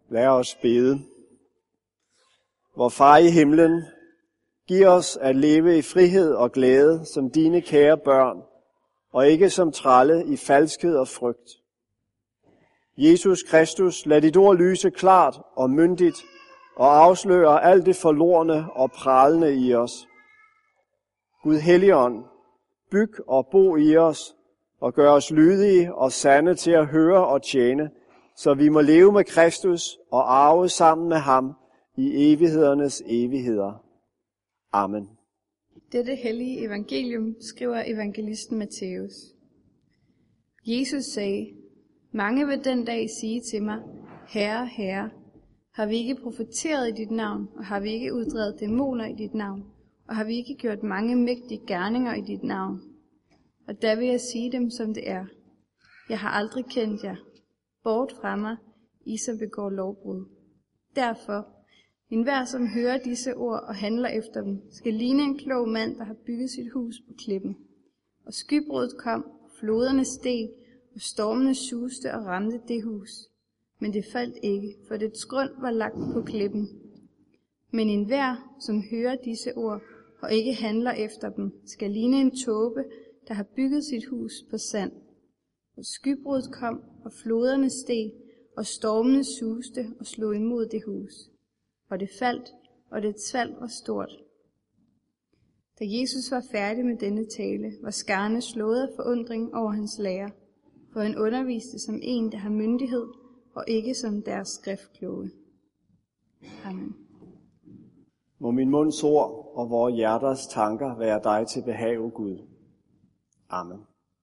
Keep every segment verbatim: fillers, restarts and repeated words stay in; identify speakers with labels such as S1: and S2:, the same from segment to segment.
S1: Lad os bede. Vor Far i himlen, giv os at leve i frihed og glæde som dine kære børn, og ikke som trælle i falskhed og frygt. Jesus Kristus, lad dit ord lyse klart og myndigt, og afsløre alt det forlorne og pralende i os. Gud Helligånd, byg og bo i os, og gør os lydige og sande til at høre og tjene, så vi må leve med Kristus og arve sammen med ham i evighedernes evigheder. Amen.
S2: Dette hellige evangelium skriver evangelisten Matthæus. Jesus sagde, mange vil den dag sige til mig, Herre, Herre, har vi ikke profeteret i dit navn, og har vi ikke uddrevet dæmoner i dit navn, og har vi ikke gjort mange mægtige gerninger i dit navn? Og der vil jeg sige dem, som det er. Jeg har aldrig kendt jer. Bort fra mig, I som begår lovbrud. Derfor, enhver som hører disse ord og handler efter dem, skal ligne en klog mand, der har bygget sit hus på klippen. Og skybruddet kom, floderne steg, og stormene suste og ramte det hus. Men det faldt ikke, for dets grund var lagt på klippen. Men enhver, som hører disse ord og ikke handler efter dem, skal ligne en tåbe, der har bygget sit hus på sand. Og skybruddet kom, og floderne steg, og stormene suste og slog imod det hus. Og det faldt, og dets fald var stort. Da Jesus var færdig med denne tale, var skarne slået af forundring over hans lære, for han underviste som en, der har myndighed, og ikke som deres skriftkloge. Amen.
S1: Må min munds ord og vores hjerters tanker være dig til behag, o Gud. Amen.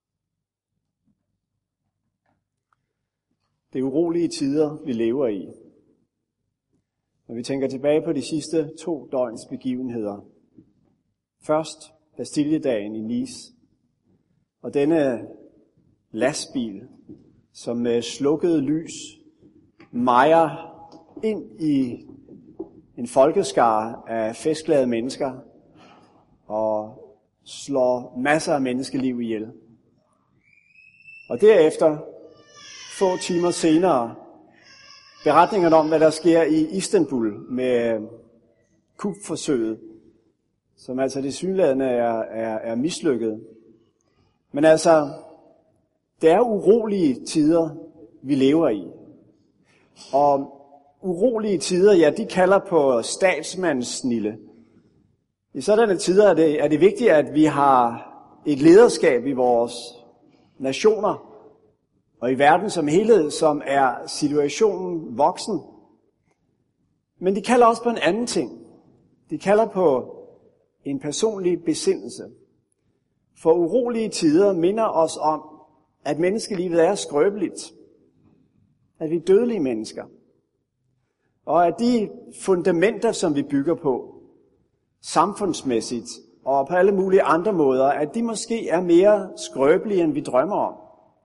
S1: Det er urolige tider, vi lever i. Når vi tænker tilbage på de sidste to døgns begivenheder. Først Bastiljedagen i Nice, og denne lastbil, som med slukket lys mejer ind i en folkeskare af festglade mennesker og slår masser af menneskeliv ihjel. Og derefter, få timer senere, beretningerne om, hvad der sker i Istanbul med kupforsøget, som altså det synlædende er, er, er mislykket. Men altså, det er urolige tider, vi lever i. Og urolige tider, ja, de kalder på statsmandssnilde. I sådanne tider er det, er det vigtigt, at vi har et lederskab i vores nationer og i verden som helhed, som er situationen voksen. Men de kalder også på en anden ting. De kalder på en personlig besindelse. For urolige tider minder os om, at menneskelivet er skrøbeligt. At vi er dødelige mennesker. Og at de fundamenter, som vi bygger på, samfundsmæssigt og på alle mulige andre måder, at de måske er mere skrøbelige, end vi drømmer om.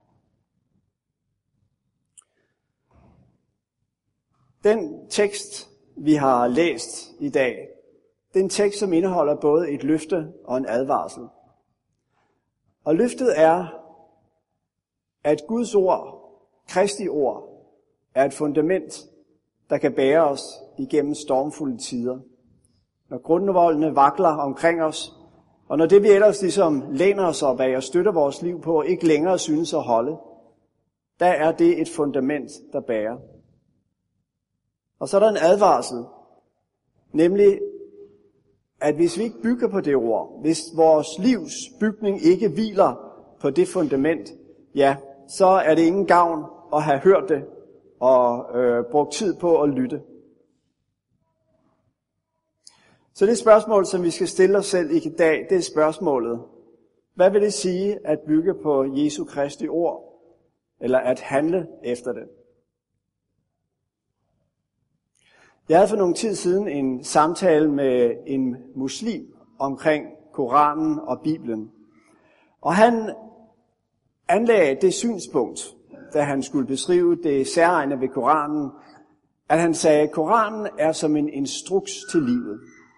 S1: Den tekst, vi har læst i dag, det er en tekst, som indeholder både et løfte og en advarsel. Og løftet er, at Guds ord, Kristi ord, er et fundament, der kan bære os igennem stormfulde tider. Når grundvoldene vakler omkring os, og når det vi ellers ligesom læner os op af og støtter vores liv på, ikke længere synes at holde, der er det et fundament, der bærer. Og så er der en advarsel, nemlig at hvis vi ikke bygger på det ord, hvis vores livs bygning ikke hviler på det fundament, ja, så er det ingen gavn at have hørt det og øh, brugt tid på at lytte. Så det spørgsmål, som vi skal stille os selv i dag, det er spørgsmålet: hvad vil det sige at bygge på Jesu Kristi ord, eller at handle efter det? Jeg havde for nogle tid siden en samtale med en muslim omkring Koranen og Bibelen. Og han anlagde det synspunkt, da han skulle beskrive det særegne ved Koranen, at han sagde, at Koranen er som en instruks til livet.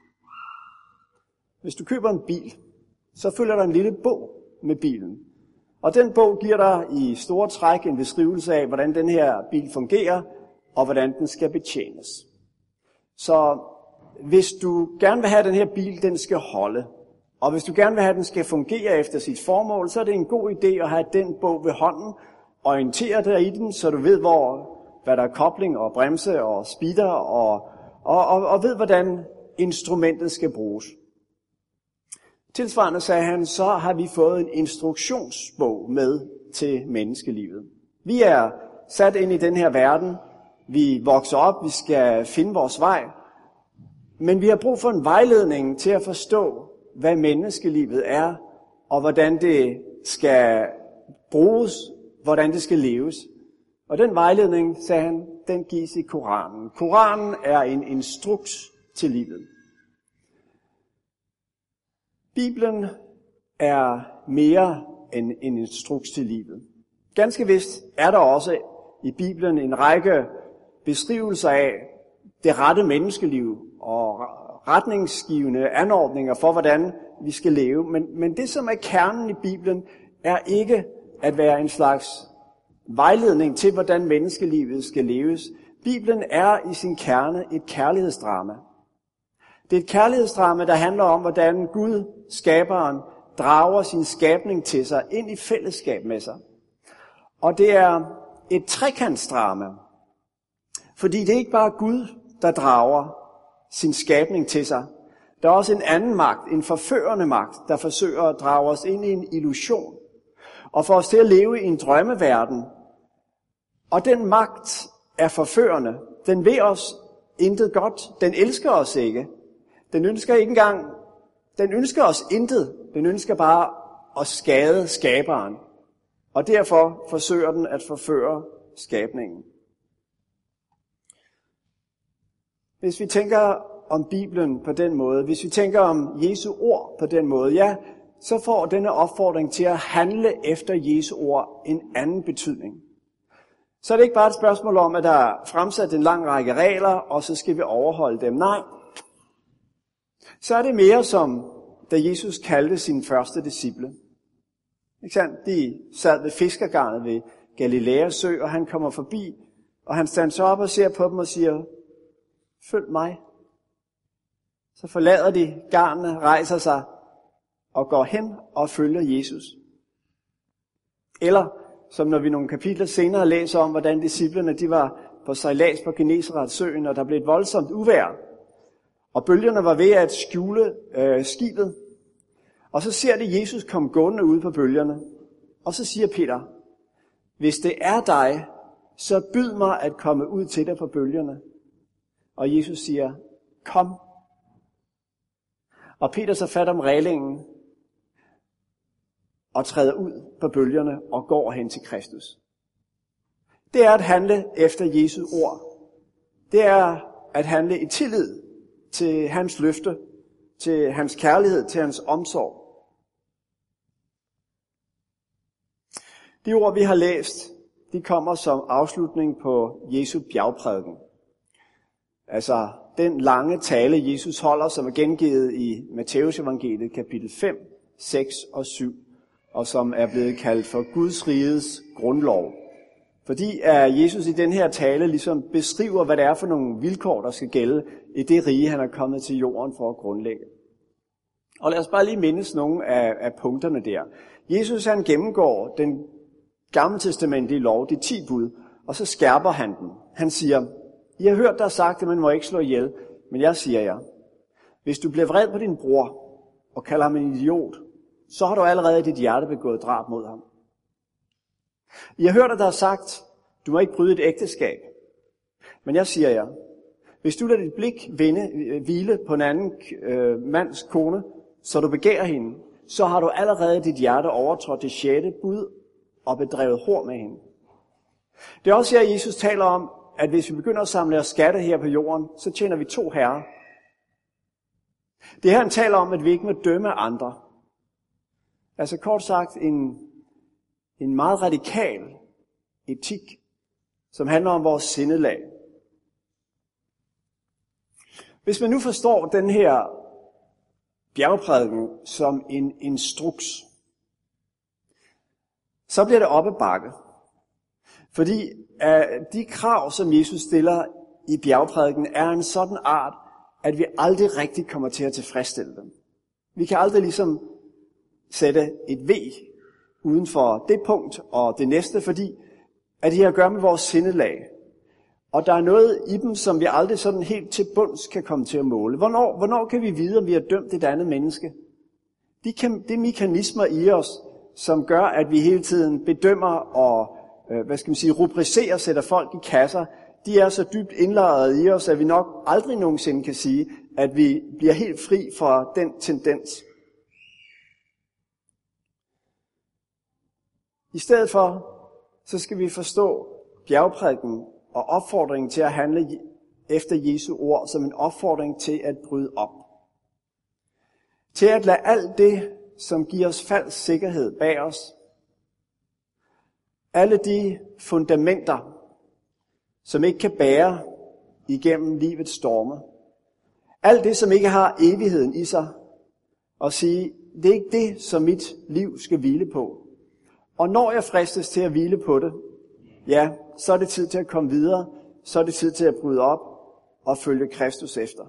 S1: Hvis du køber en bil, så følger der en lille bog med bilen. Og den bog giver dig i store træk en beskrivelse af, hvordan den her bil fungerer, og hvordan den skal betjenes. Så hvis du gerne vil have, at den her bil den skal holde, og hvis du gerne vil have, at den skal fungere efter sit formål, så er det en god idé at have den bog ved hånden, orientere dig i den, så du ved, hvor, hvad der er kobling og bremse og speeder, og, og, og, og ved, hvordan instrumentet skal bruges. Tilsvarende sagde han, så har vi fået en instruktionsbog med til menneskelivet. Vi er sat ind i den her verden, vi vokser op, vi skal finde vores vej, men vi har brug for en vejledning til at forstå, hvad menneskelivet er, og hvordan det skal bruges, hvordan det skal leves. Og den vejledning, sagde han, den gives i Koranen. Koranen er en instruks til livet. Bibelen er mere end en instruks til livet. Ganske vist er der også i Bibelen en række beskrivelser af det rette menneskeliv og retningsgivende anordninger for, hvordan vi skal leve. Men, men det, som er kernen i Bibelen, er ikke at være en slags vejledning til, hvordan menneskelivet skal leves. Bibelen er i sin kerne et kærlighedsdrama. Det er et kærlighedsdrama, der handler om, hvordan Gud, skaberen, drager sin skabning til sig ind i fællesskab med sig. Og det er et trekantsdrama, fordi det er ikke bare Gud, der drager sin skabning til sig. Der er også en anden magt, en forførende magt, der forsøger at drage os ind i en illusion og få os til at leve i en drømmeverden. Og den magt er forførende. Den vil os intet godt. Den elsker os ikke. Den ønsker ikke engang, den ønsker os intet. Den ønsker bare at skade skaberen. Og derfor forsøger den at forføre skabningen. Hvis vi tænker om Bibelen på den måde, hvis vi tænker om Jesu ord på den måde, ja, så får denne opfordring til at handle efter Jesu ord en anden betydning. Så er det ikke bare et spørgsmål om, at der er fremsat en lang række regler, og så skal vi overholde dem. Nej. Så er det mere som, da Jesus kaldte sine første disciple. Ikke sandt? De sad ved fiskergarnet ved Galilæas sø, og han kommer forbi, og han standser op og ser på dem og siger, følg mig. Så forlader de garnene, rejser sig og går hen og følger Jesus. Eller, som når vi nogle kapitler senere læser om, hvordan disciplene de var på sejlads på Genesarets søen, og der blev et voldsomt uvejr. Og bølgerne var ved at skjule øh, skibet. Og så ser de Jesus komme gående ud på bølgerne. Og så siger Peter, hvis det er dig, så byd mig at komme ud til dig på bølgerne. Og Jesus siger, kom. Og Peter så fat om rælingen og træder ud på bølgerne og går hen til Kristus. Det er at handle efter Jesu ord. Det er at handle i tillid til hans løfte, til hans kærlighed, til hans omsorg. De ord, vi har læst, de kommer som afslutning på Jesu bjergprædiken. Altså den lange tale, Jesus holder, som er gengivet i Matthæus evangeliet kapitel fem, seks og syv, og som er blevet kaldt for Guds rigets grundlov. Fordi at Jesus i den her tale ligesom beskriver, hvad det er for nogle vilkår, der skal gælde i det rige, han er kommet til jorden for at grundlægge. Og lad os bare lige mindes nogle af, af punkterne der. Jesus han gennemgår den gammeltestamentlige lov, de ti bud, og så skærper han den. Han siger, I har hørt, der er sagt, at man må ikke slå ihjel, men jeg siger jer, hvis du bliver vred på din bror og kalder ham en idiot, så har du allerede i dit hjerte begået drab mod ham. I har hørt, at der er sagt, du må ikke bryde et ægteskab. Men jeg siger jer, hvis du lader dit blik vinde, hvile på en anden øh, mands kone, så du begærer hende, så har du allerede i dit hjerte overtrådt det sjette bud og bedrevet hor med hende. Det er også her, Jesus taler om, at hvis vi begynder at samle os skatte her på jorden, så tjener vi to herrer. Det her han taler om, at vi ikke må dømme andre. Altså kort sagt en, en meget radikal etik, som handler om vores sindelag. Hvis man nu forstår den her bjergprædiken som en instruks, så bliver det op ad bakke. Fordi uh, de krav, som Jesus stiller i bjergprædiken, er en sådan art, at vi aldrig rigtig kommer til at tilfredsstille dem. Vi kan aldrig ligesom sætte et V uden for det punkt og det næste, fordi at de har at gøre med vores sindelag. Og der er noget i dem, som vi aldrig sådan helt til bunds kan komme til at måle. Hvornår, hvornår kan vi vide, om vi har dømt et andet menneske? De, kan, de mekanismer i os, som gør, at vi hele tiden bedømmer og øh, hvad skal man sige, rubricerer og sætter folk i kasser, de er så dybt indlejret i os, at vi nok aldrig nogensinde kan sige, at vi bliver helt fri fra den tendens. I stedet for, så skal vi forstå bjergprædiken og opfordringen til at handle efter Jesu ord som en opfordring til at bryde op. Til at lade alt det, som giver os falsk sikkerhed bag os, alle de fundamenter, som ikke kan bære igennem livets storme, alt det, som ikke har evigheden i sig, og sige, det er ikke det, som mit liv skal hvile på. Og når jeg fristes til at hvile på det, ja, så er det tid til at komme videre, så er det tid til at bryde op og følge Kristus efter.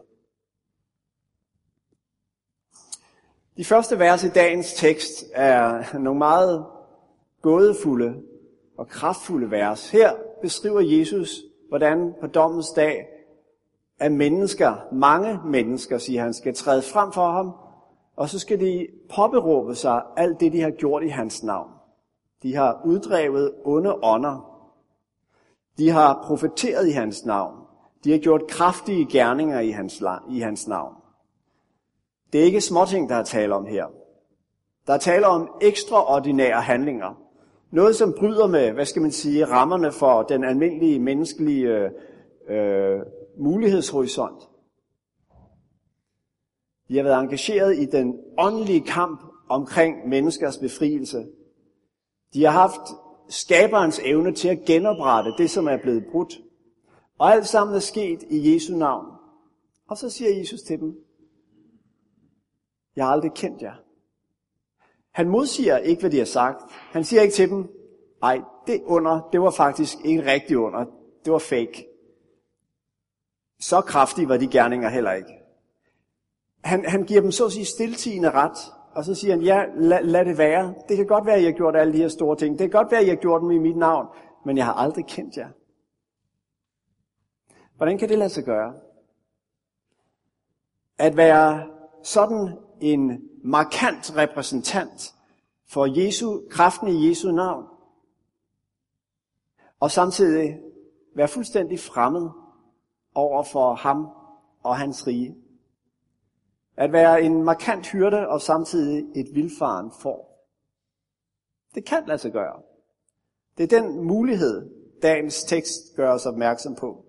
S1: De første vers i dagens tekst er nogle meget gådefulde og kraftfulde vers. Her beskriver Jesus, hvordan på dommens dag, at mennesker, mange mennesker, siger han, skal træde frem for ham, og så skal de påberåbe sig alt det, de har gjort i hans navn. De har uddrevet onde ånder. De har profeteret i hans navn. De har gjort kraftige gerninger i hans, i hans navn. Det er ikke småting, der er tale om her. Der er tale om ekstraordinære handlinger. Noget, som bryder med, hvad skal man sige, rammerne for den almindelige menneskelige øh, mulighedshorisont. De har været engageret i den åndelige kamp omkring menneskers befrielse. De har haft skaberens evne til at genoprette det, som er blevet brudt. Og alt sammen er sket i Jesu navn. Og så siger Jesus til dem, jeg har aldrig kendt jer. Han modsiger ikke, hvad de har sagt. Han siger ikke til dem, nej, det under, det var faktisk ikke rigtig under. Det var fake. Så kraftige var de gerninger heller ikke. Han, han giver dem så at sige stiltigende ret. Og så siger han, ja, lad, lad det være. Det kan godt være, at I har gjort alle de her store ting. Det kan godt være, at I har gjort dem i mit navn. Men jeg har aldrig kendt jer. Hvordan kan det lade sig gøre? At være sådan en markant repræsentant for Jesu, kraften i Jesu navn. Og samtidig være fuldstændig fremmed over for ham og hans rige. At være en markant hyrde og samtidig et vildfaren får. Det kan lade sig gøre. Det er den mulighed, dagens tekst gør os opmærksom på.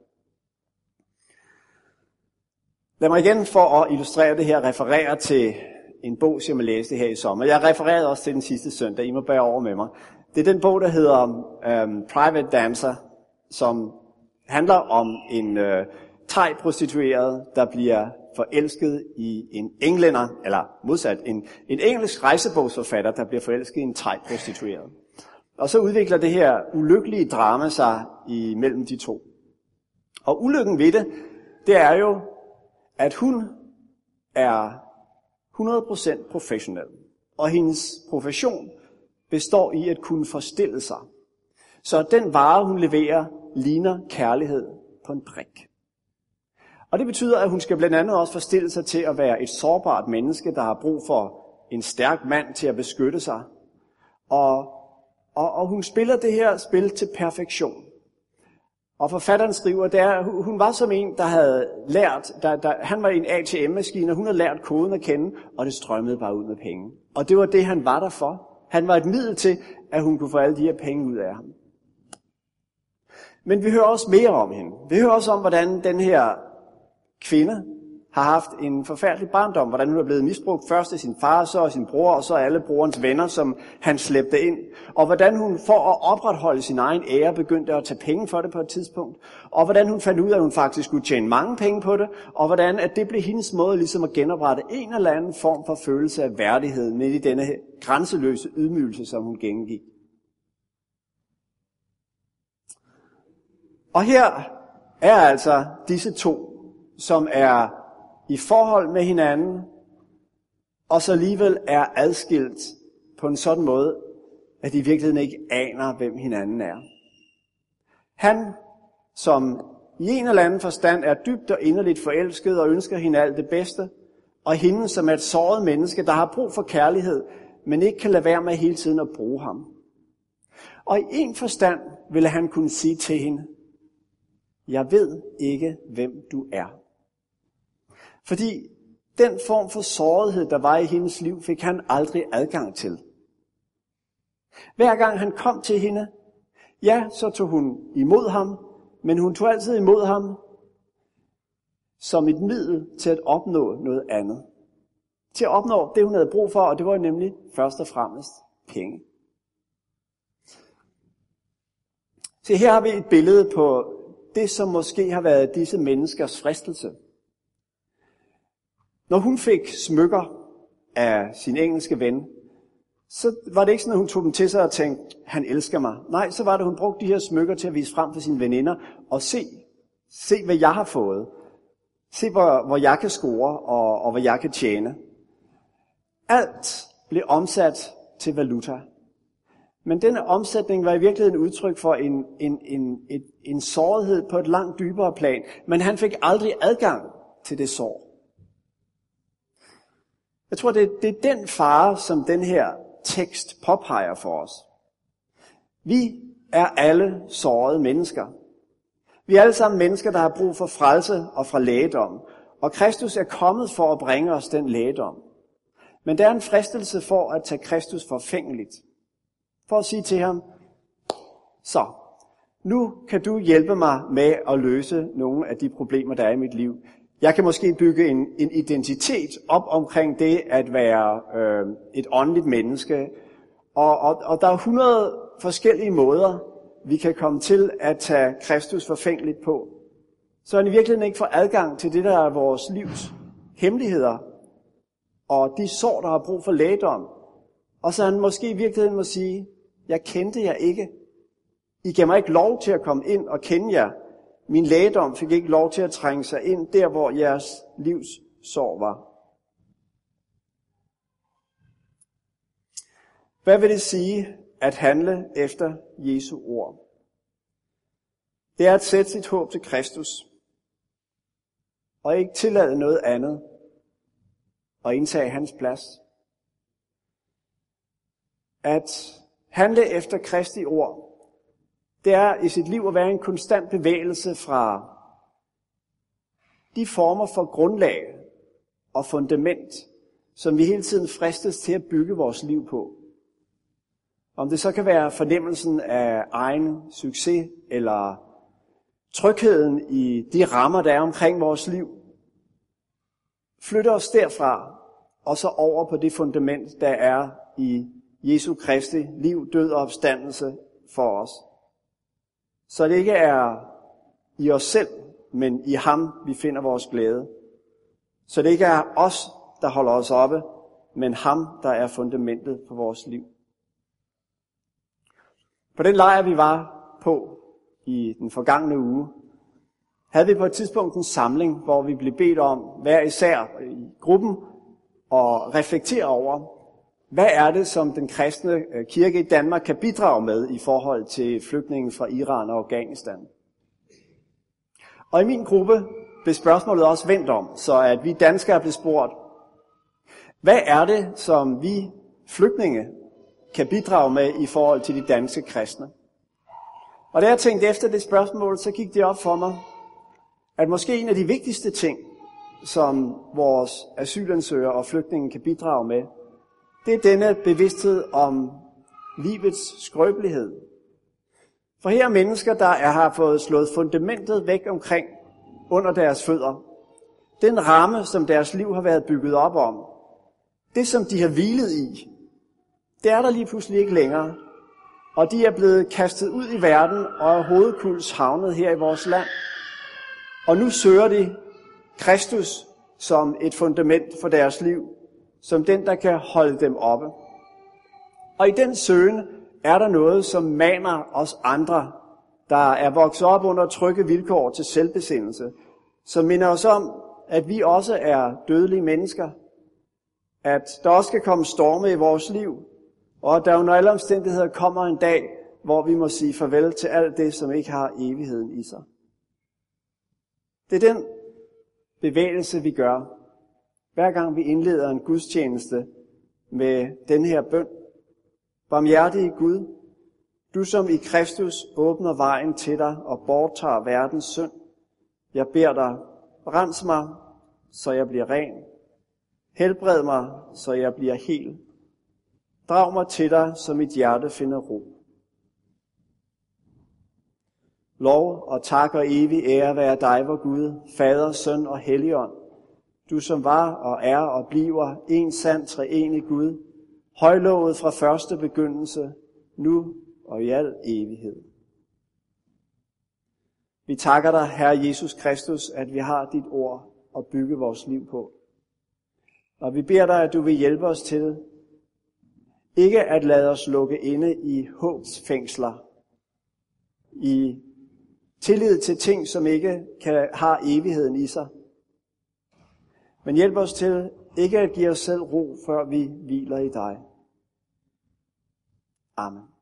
S1: Lad mig igen for at illustrere det her referere til en bog, som jeg læste her i sommer. Jeg refererede også til den sidste søndag. I må bære over med mig. Det er den bog, der hedder um, Private Dancer, som handler om en uh, thai-prostitueret, der bliver forelsket i en englænder, eller modsat, en, en engelsk rejsebogsforfatter, der bliver forelsket i en thai-prostitueret. Og så udvikler det her ulykkelige drama sig imellem de to. Og ulykken ved det, det er jo, at hun er hundrede procent professionel. Og hendes profession består i at kunne forstille sig. Så den vare, hun leverer, ligner kærlighed på en prik. Og det betyder, at hun skal blandt andet også forstille sig til at være et sårbart menneske, der har brug for en stærk mand til at beskytte sig. Og, og, og hun spiller det her spil til perfektion. Og forfatteren skriver, at hun var som en, der havde lært, der, der, han var en A T M-maskine, og hun havde lært koden at kende, og det strømmede bare ud med penge. Og det var det, han var der for. Han var et middel til, at hun kunne få alle de her penge ud af ham. Men vi hører også mere om hende. Vi hører også om, hvordan den her kvinde har haft en forfærdelig barndom, hvordan hun er blevet misbrugt først af sin far, så af sin bror, og så af alle brorens venner, som han slæbte ind. Og hvordan hun for at opretholde sin egen ære begyndte at tage penge for det på et tidspunkt. Og hvordan hun fandt ud af, at hun faktisk skulle tjene mange penge på det. Og hvordan at det blev hendes måde ligesom at genoprette en eller anden form for følelse af værdighed midt i denne grænseløse ydmygelse, som hun gennemgik. Og her er altså disse to, som er i forhold med hinanden, og så alligevel er adskilt på en sådan måde, at de i virkeligheden ikke aner, hvem hinanden er. Han, som i en eller anden forstand er dybt og inderligt forelsket og ønsker hende alt det bedste, og hende, som er et såret menneske, der har brug for kærlighed, men ikke kan lade være med hele tiden at bruge ham. Og i en forstand ville han kunne sige til hende, jeg ved ikke, hvem du er. Fordi den form for sårighed, der var i hendes liv, fik han aldrig adgang til. Hver gang han kom til hende, ja, så tog hun imod ham, men hun tog altid imod ham som et middel til at opnå noget andet. Til at opnå det, hun havde brug for, og det var nemlig først og fremmest penge. Så her har vi et billede på det, som måske har været disse menneskers fristelse. Når hun fik smykker af sin engelske ven, så var det ikke sådan, at hun tog dem til sig og tænkte, han elsker mig. Nej, så var det, hun brugte de her smykker til at vise frem for sine veninder og se, se hvad jeg har fået. Se, hvor, hvor jeg kan score og, og hvad jeg kan tjene. Alt blev omsat til valuta. Men denne omsætning var i virkeligheden udtryk for en, en, en, et, en sårighed på et langt dybere plan. Men han fik aldrig adgang til det sår. Jeg tror, det, det er den fare, som den her tekst påpeger for os. Vi er alle sårede mennesker. Vi er alle sammen mennesker, der har brug for frelse og fra lægedom. Og Kristus er kommet for at bringe os den lægedom. Men der er en fristelse for at tage Kristus forfængeligt. For at sige til ham, så, nu kan du hjælpe mig med at løse nogle af de problemer, der er i mit liv. Jeg kan måske bygge en, en identitet op omkring det at være øh, et åndeligt menneske. Og, og, og der er hundrede forskellige måder, vi kan komme til at tage Kristus forfængeligt på. Så han i virkeligheden ikke får adgang til det, der er vores livs hemmeligheder. Og de sår, der har brug for lægedom. Og så han måske i virkeligheden må sige, jeg kendte jer ikke. I gav mig ikke lov til at komme ind og kende jer. Min lægedom fik ikke lov til at trænge sig ind der, hvor jeres livs sår var. Hvad vil det sige at handle efter Jesu ord? Det er at sætte sit håb til Kristus. Og ikke tillade noget andet. Og indtage hans plads. At handle efter Kristi ord, det er i sit liv at være en konstant bevægelse fra de former for grundlag og fundament, som vi hele tiden fristes til at bygge vores liv på. Om det så kan være fornemmelsen af egen succes, eller trygheden i de rammer, der er omkring vores liv, flytter os derfra, og så over på det fundament, der er i Jesu Kristi liv, død og opstandelse for os. Så det ikke er i os selv, men i ham, vi finder vores glæde. Så det ikke er os, der holder os oppe, men ham, der er fundamentet for vores liv. På den lejr, vi var på i den forgangne uge, havde vi på et tidspunkt en samling, hvor vi blev bedt om, hver især i gruppen, at reflektere over, hvad er det, som den kristne kirke i Danmark kan bidrage med i forhold til flygtninge fra Iran og Afghanistan? Og i min gruppe blev spørgsmålet også vendt om, så at vi danskere blev spurgt, hvad er det, som vi flygtninge kan bidrage med i forhold til de danske kristne? Og da jeg tænkte efter det spørgsmål, så gik det op for mig, at måske en af de vigtigste ting, som vores asylansøgere og flygtninge kan bidrage med, det er denne bevidsthed om livets skrøbelighed. For her er mennesker, der er, har fået slået fundamentet væk omkring under deres fødder. Den ramme, som deres liv har været bygget op om. Det, som de har hvilet i, det er der lige pludselig ikke længere. Og de er blevet kastet ud i verden og er hovedkuls havnet her i vores land. Og nu søger de Kristus som et fundament for deres liv. Som den, der kan holde dem oppe. Og i den søgen er der noget, som maner os andre der er vokset op under trygge vilkår til selvbesindelse, som minder os om, at vi også er dødelige mennesker, at der også kan komme storme i vores liv, og at der under alle omstændigheder kommer en dag, hvor vi må sige farvel til alt det, som ikke har evigheden i sig. Det er den bevægelse, vi gør, hver gang vi indleder en gudstjeneste med den her bøn. Barmhjertige Gud, du som i Kristus åbner vejen til dig og borttager verdens synd. Jeg beder dig, rens mig, så jeg bliver ren. Helbred mig, så jeg bliver hel. Drag mig til dig, så mit hjerte finder ro. Lov og tak og evig ære være dig, vor Gud, Fader, Søn og Helligånd. Du som var og er og bliver en sand treenig Gud, højlovet fra første begyndelse, nu og i al evighed. Vi takker dig, Herre Jesus Kristus, at vi har dit ord at bygge vores liv på. Og vi beder dig, at du vil hjælpe os til ikke at lade os lukke inde i håbsfængsler, i tillid til ting, som ikke kan, har evigheden i sig. Men hjælp os til ikke at give os selv ro, før vi hviler i dig. Amen.